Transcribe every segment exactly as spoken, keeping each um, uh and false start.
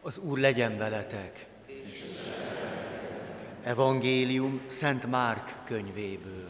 Az Úr legyen veletek! Evangélium Szent Márk könyvéből.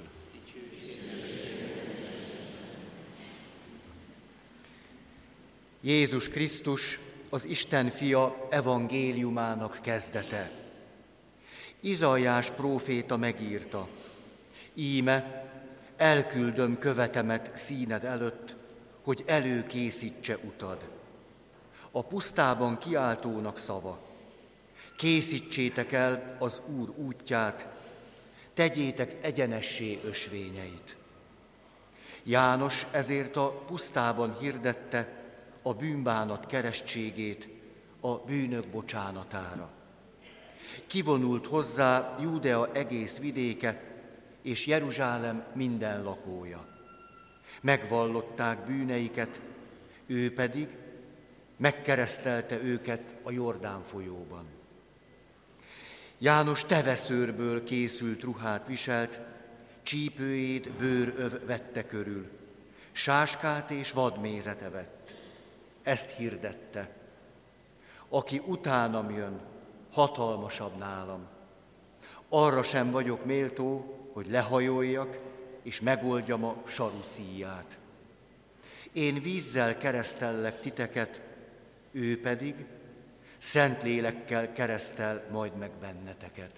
Jézus Krisztus, az Isten fia evangéliumának kezdete. Izaiás próféta megírta: íme, elküldöm követemet színed előtt, hogy előkészítse utad. A pusztában kiáltónak szava: készítsétek el az Úr útját, tegyétek egyenessé ösvényeit. János ezért a pusztában hirdette a bűnbánat keresztségét a bűnök bocsánatára. Kivonult hozzá Júdea egész vidéke és Jeruzsálem minden lakója. Megvallották bűneiket, ő pedig megkeresztelte őket a Jordán folyóban. János teveszőrből készült ruhát viselt, csípőjét bőröv vette körül, sáskát és vadmézet evett. Ezt hirdette: aki utánam jön, hatalmasabb nálam. Arra sem vagyok méltó, hogy lehajoljak és megoldjam a saruszíját. Én vízzel keresztellek titeket, ő pedig szent lélekkel keresztel majd meg benneteket.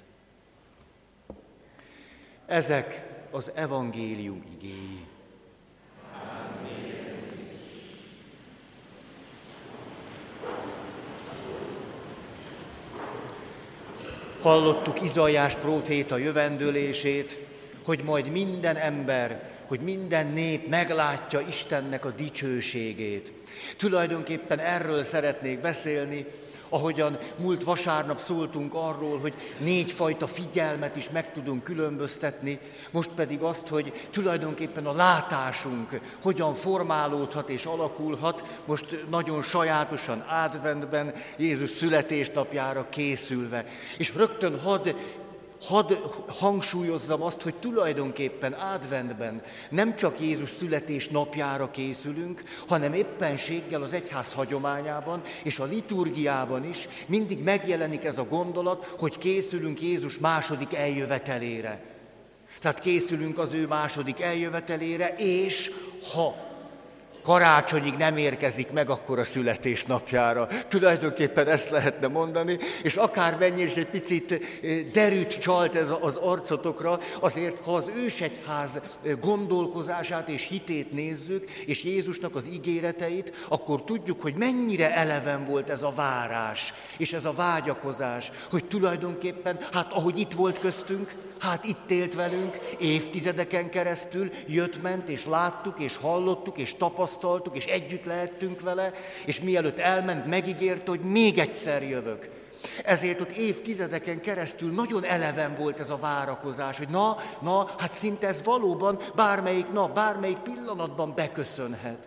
Ezek az evangélium igéi. Hallottuk Izaiás próféta jövendőlését, hogy majd minden ember, hogy minden nép meglátja Istennek a dicsőségét. Tulajdonképpen erről szeretnék beszélni, ahogyan múlt vasárnap szóltunk arról, hogy négyfajta figyelmet is meg tudunk különböztetni, most pedig azt, hogy tulajdonképpen a látásunk hogyan formálódhat és alakulhat, most nagyon sajátosan adventben, Jézus születésnapjára készülve. És rögtön hadd Hadd hangsúlyozzam azt, hogy tulajdonképpen adventben nem csak Jézus születésnapjára készülünk, hanem éppenséggel az egyház hagyományában és a liturgiában is mindig megjelenik ez a gondolat, hogy készülünk Jézus második eljövetelére. Tehát készülünk az ő második eljövetelére, és ha karácsonyig nem érkezik meg, akkor a születésnapjára. Tulajdonképpen ezt lehetne mondani, és akármennyire is egy picit derűt csalt ez az arcotokra, azért, ha az ősegyház gondolkozását és hitét nézzük, és Jézusnak az ígéreteit, akkor tudjuk, hogy mennyire eleven volt ez a várás, és ez a vágyakozás, hogy tulajdonképpen, hát ahogy itt volt köztünk, hát itt élt velünk, évtizedeken keresztül jött-ment, és láttuk, és hallottuk, és tapasztaltuk, és együtt lehettünk vele, és mielőtt elment, megígérte, hogy még egyszer jövök. Ezért ott évtizedeken keresztül nagyon eleven volt ez a várakozás, hogy na, na, hát szinte ez valóban bármelyik nap, bármelyik pillanatban beköszönhet.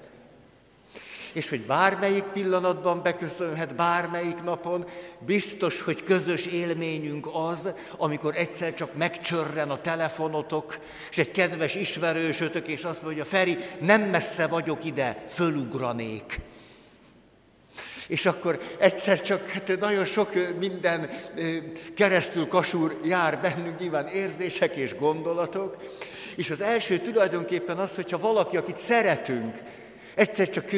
És hogy bármelyik pillanatban beköszönhet, bármelyik napon, biztos, hogy közös élményünk az, amikor egyszer csak megcsörren a telefonotok, és egy kedves ismerősötök, és azt mondja: Feri, nem messze vagyok ide, fölugranék. És akkor egyszer csak hát nagyon sok minden keresztül kasúr jár bennünk, nyilván érzések és gondolatok, és az első tulajdonképpen az, hogyha valaki, akit szeretünk, egyszer csak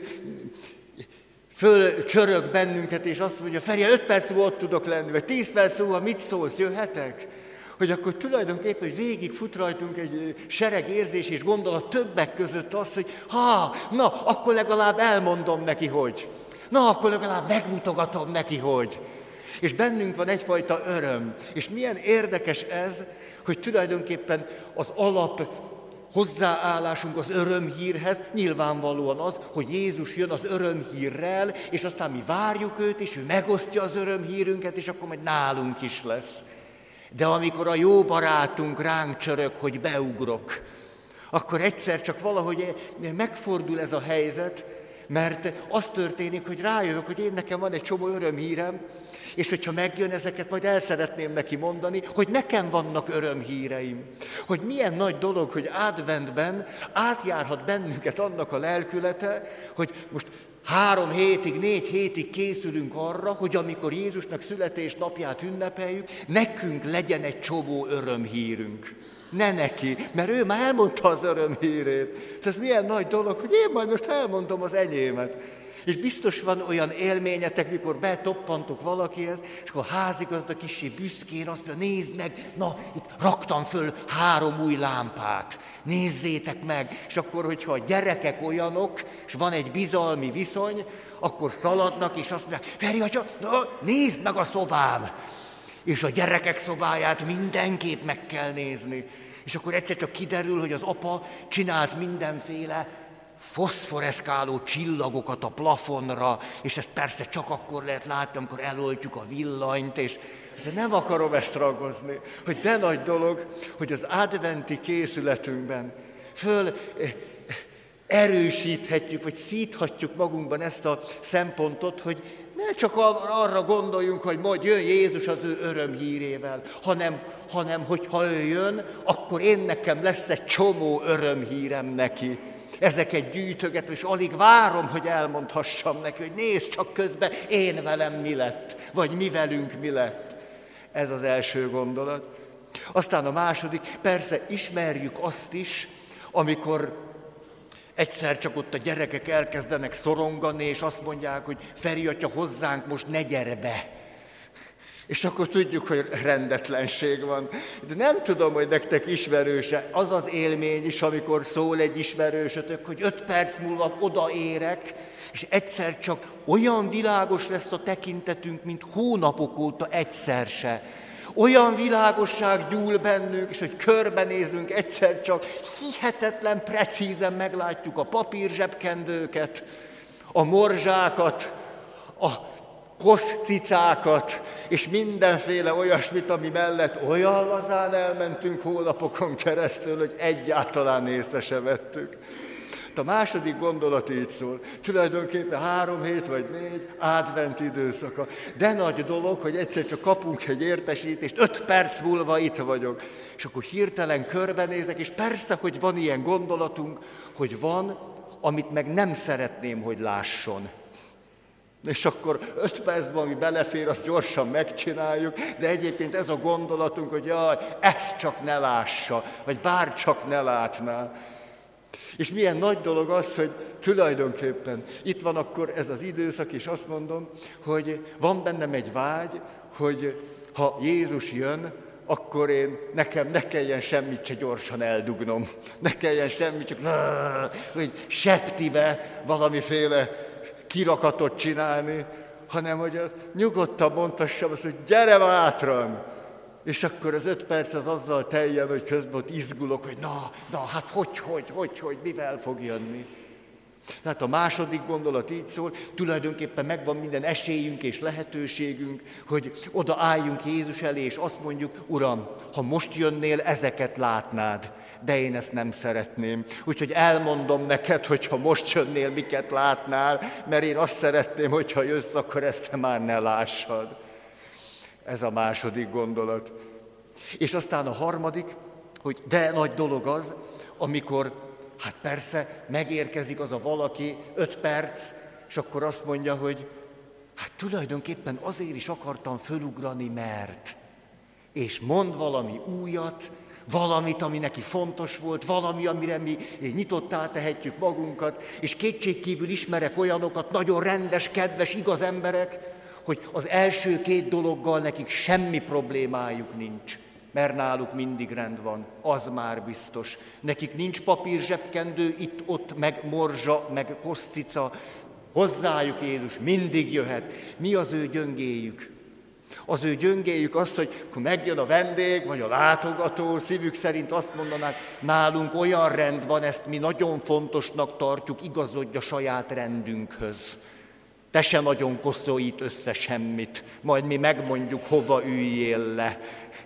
fölcsörög bennünket, és azt mondja: Feri, öt perc múlva ott tudok lenni, vagy tíz perc múlva mit szólsz, jöhetek? Hogy akkor tulajdonképpen, hogy végig fut rajtunk egy sereg érzés és gondolat, többek között az, hogy ha, na, akkor legalább elmondom neki, hogy. Na, akkor legalább megmutogatom neki, hogy. És bennünk van egyfajta öröm. És milyen érdekes ez, hogy tulajdonképpen az alap hozzáállásunk az örömhírhez nyilvánvalóan az, hogy Jézus jön az örömhírrel, és aztán mi várjuk őt, és ő megosztja az örömhírünket, és akkor majd nálunk is lesz. De amikor a jó barátunk ránk csörög, hogy beugrok, akkor egyszer csak valahogy megfordul ez a helyzet, mert az történik, hogy rájövök, hogy én nekem van egy csomó örömhírem, és hogyha megjön, ezeket majd el szeretném neki mondani, hogy nekem vannak örömhíreim. Hogy milyen nagy dolog, hogy adventben átjárhat bennünket annak a lelkülete, hogy most három hétig, négy hétig készülünk arra, hogy amikor Jézusnak születésnapját ünnepeljük, nekünk legyen egy csomó örömhírünk. Ne neki, mert ő már elmondta az örömhírét. Ez milyen nagy dolog, hogy én majd most elmondom az enyémet. És biztos van olyan élményetek, mikor betoppantok valakihez, és akkor a házigazda kissé büszkén azt mondja, nézd meg, na, itt raktam föl három új lámpát, nézzétek meg. És akkor, hogyha a gyerekek olyanok, és van egy bizalmi viszony, akkor szaladnak, és azt mondják, Feri atya, na, nézd meg a szobám. És a gyerekek szobáját mindenképp meg kell nézni. És akkor egyszer csak kiderül, hogy az apa csinált mindenféle foszforeszkáló csillagokat a plafonra, és ezt persze csak akkor lehet látni, amikor eloltjuk a villanyt, és de nem akarom ezt ragozni, hogy de nagy dolog, hogy az adventi készületünkben föl erősíthetjük, vagy szíthatjuk magunkban ezt a szempontot, hogy ne csak arra gondoljunk, hogy majd jön Jézus az ő örömhírével, hanem, hanem hogyha ő jön, akkor én nekem lesz egy csomó örömhírem neki. Ezeket gyűjtögetem, és alig várom, hogy elmondhassam neki, hogy nézd csak közben, én velem mi lett, vagy mi velünk mi lett. Ez az első gondolat. Aztán a második, persze ismerjük azt is, amikor egyszer csak ott a gyerekek elkezdenek szorongani, és azt mondják, hogy Feri atya, hozzánk most ne gyere be. És akkor tudjuk, hogy rendetlenség van. De nem tudom, hogy nektek ismerőse. Az az élmény is, amikor szól egy ismerősötök, hogy öt perc múlva odaérek, és egyszer csak olyan világos lesz a tekintetünk, mint hónapok óta egyszer se. Olyan világosság gyúl bennünk, és hogy körbenézünk egyszer csak, hihetetlen precízen meglátjuk a papírzsebkendőket, a morzsákat, a koszcicákat, és mindenféle olyasmit, ami mellett olyan lazán elmentünk hónapokon keresztül, hogy egyáltalán észre se vettük. A második gondolat így szól, tulajdonképpen három hét vagy négy advent időszaka. De nagy dolog, hogy egyszer csak kapunk egy értesítést, öt perc múlva itt vagyok. És akkor hirtelen körbenézek, és persze, hogy van ilyen gondolatunk, hogy van, amit meg nem szeretném, hogy lásson. És akkor öt percben, ami belefér, azt gyorsan megcsináljuk, de egyébként ez a gondolatunk, hogy jaj, ezt csak ne lássa, vagy bár csak ne látná. És milyen nagy dolog az, hogy tulajdonképpen itt van akkor ez az időszak, és azt mondom, hogy van bennem egy vágy, hogy ha Jézus jön, akkor én, nekem ne kelljen semmit se gyorsan eldugnom. Ne kelljen semmit, csak hogy septibe valamiféle kirakatot csinálni, hanem hogy az nyugodtan mondhassam azt, hogy gyere bátran! És akkor az öt perc az azzal teljen, hogy közben ott izgulok, hogy na, na, hát hogy, hogy, hogy, hogy, mivel fog jönni. Tehát a második gondolat így szól, tulajdonképpen megvan minden esélyünk és lehetőségünk, hogy oda álljunk Jézus elé, és azt mondjuk, Uram, ha most jönnél, ezeket látnád, de én ezt nem szeretném. Úgyhogy elmondom neked, hogy ha most jönnél, miket látnál, mert én azt szeretném, hogyha jössz, akkor ezt te már ne lássad. Ez a második gondolat. És aztán a harmadik, hogy de nagy dolog az, amikor, hát persze, megérkezik az a valaki, öt perc, és akkor azt mondja, hogy hát tulajdonképpen azért is akartam fölugrani, mert. És mond valami újat, valamit, ami neki fontos volt, valami, amire mi nyitottá tehetjük magunkat, és kétségkívül ismerek olyanokat, nagyon rendes, kedves, igaz emberek, hogy az első két dologgal nekik semmi problémájuk nincs, mert náluk mindig rend van, az már biztos. Nekik nincs papírzsebkendő, itt-ott, meg morzsa, meg koszcica, hozzájuk Jézus mindig jöhet. Mi az ő gyöngéjük? Az ő gyöngéjük az, hogy akkor megjön a vendég, vagy a látogató, szívük szerint azt mondanák, nálunk olyan rend van, ezt mi nagyon fontosnak tartjuk, igazodj a saját rendünkhöz. Te se nagyon koszolít össze semmit, majd mi megmondjuk, hova üljél le.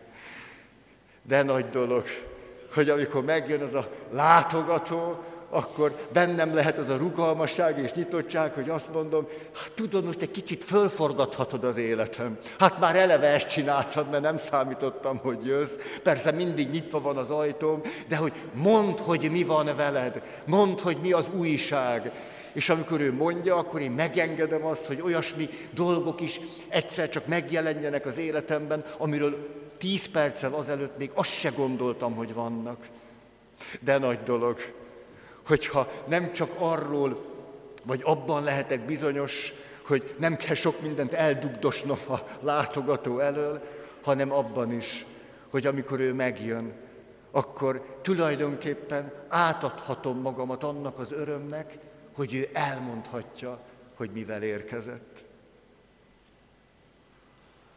De nagy dolog, hogy amikor megjön az a látogató, akkor bennem lehet az a rugalmasság és nyitottság, hogy azt mondom, hát tudod, most egy kicsit fölforgathatod az életem. Hát már eleve ezt csináltad, mert nem számítottam, hogy jössz. Persze mindig nyitva van az ajtóm, de hogy mondd, hogy mi van veled, mondd, hogy mi az újság. És amikor ő mondja, akkor én megengedem azt, hogy olyasmi dolgok is egyszer csak megjelenjenek az életemben, amiről tíz perccel azelőtt még azt se gondoltam, hogy vannak. De nagy dolog, hogyha nem csak arról, vagy abban lehetek bizonyos, hogy nem kell sok mindent eldugdosnom a látogató elől, hanem abban is, hogy amikor ő megjön, akkor tulajdonképpen átadhatom magamat annak az örömnek, hogy ő elmondhatja, hogy mivel érkezett.